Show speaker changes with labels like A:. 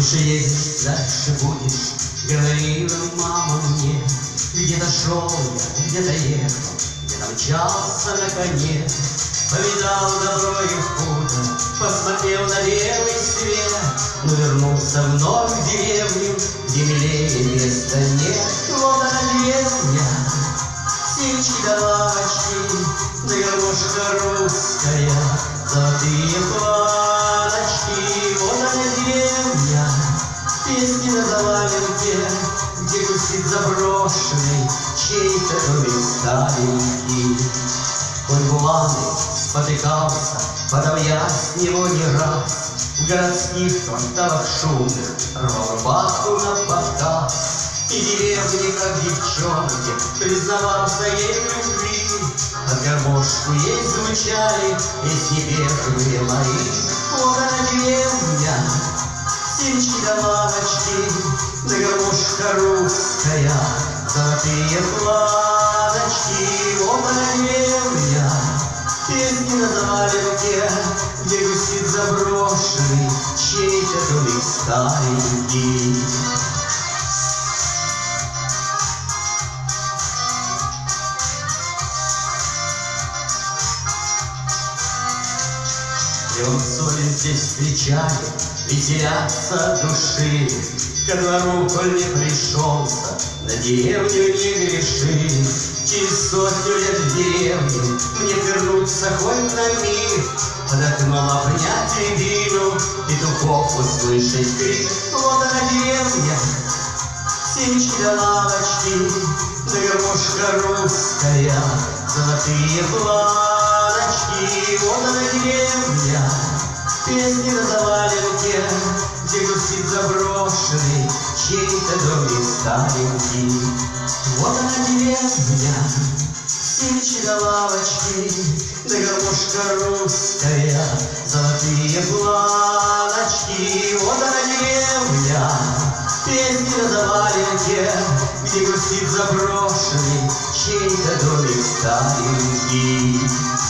A: Тише едешь, дальше будешь, говорила мама мне. Где-то шел я, где-то ехал, где-то мчался на коне. Повидал добро и худо, посмотрел на белый свет, но вернулся вновь в деревню, где милее места нет. Вот она деревня, сельчи да лавочки, да гармошка русская, золотые планочки. Вот она деревня, песни на заваленке, где гусит заброшенный чей-то домик старенький. Коль булавный спотыкался, подавя с него не раз, в городских кварталах шумных рвал рубаху на показ. И деревни, как девчонки, признавался ей в любви, под гармошку ей звучали песни первые мои. Вот она деревня, сельчи да лавочки, да гармошка русская, золотые планочки. Вот она деревня, песни на заваленке, где гусит заброшенный чей-то домик старенький. И он солен здесь встречали, веселятся от души. Ко двору, коль не пришелся, на деревню не греши. Через 100 лет в деревню мне вернуться хоть на миг, под окном обнять рябину, петухов услышать крик. Вот она деревня, сельчи да лавочки, да гармошка русская, золотые планочки. Вот она деревня, песни на заваленке, где гусит заброшенный чей-то домик старенький. Вот она деревня, сельчи да лавочки, да гармошка русская, золотые планочки. Вот она деревня, песни на заваленке, где гусит заброшенный чей-то домик старенький.